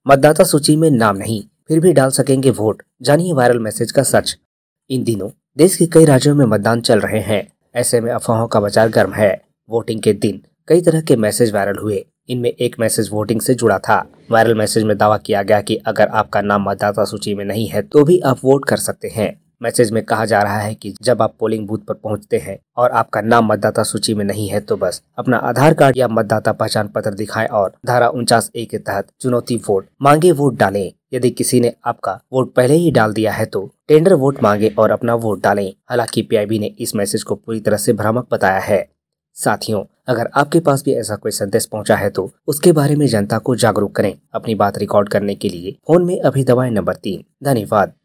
मतदाता सूची में नाम नहीं, फिर भी डाल सकेंगे वोट। जानिए वायरल मैसेज का सच। इन दिनों देश के कई राज्यों में मतदान चल रहे हैं। ऐसे में अफवाहों का बाजार गर्म है। वोटिंग के दिन कई तरह के मैसेज वायरल हुए। इनमें एक मैसेज वोटिंग से जुड़ा था। वायरल मैसेज में दावा किया गया कि अगर आपका नाम मतदाता सूची में नहीं है तो भी आप वोट कर सकते हैं। मैसेज में कहा जा रहा है कि जब आप पोलिंग बूथ पर पहुंचते हैं और आपका नाम मतदाता सूची में नहीं है तो बस अपना आधार कार्ड या मतदाता पहचान पत्र दिखाएं और धारा 49A के तहत चुनौती वोट मांगे वोट डालें। यदि किसी ने आपका वोट पहले ही डाल दिया है तो टेंडर वोट मांगे और अपना वोट डालें। हालांकि पीआईबी ने इस मैसेज को पूरी तरह से भ्रामक बताया है। साथियों, अगर आपके पास भी ऐसा कोई संदेश पहुंचा है तो उसके बारे में जनता को जागरूक करें। अपनी बात रिकॉर्ड करने के लिए फोन में अभी दबाएं नंबर 3। धन्यवाद।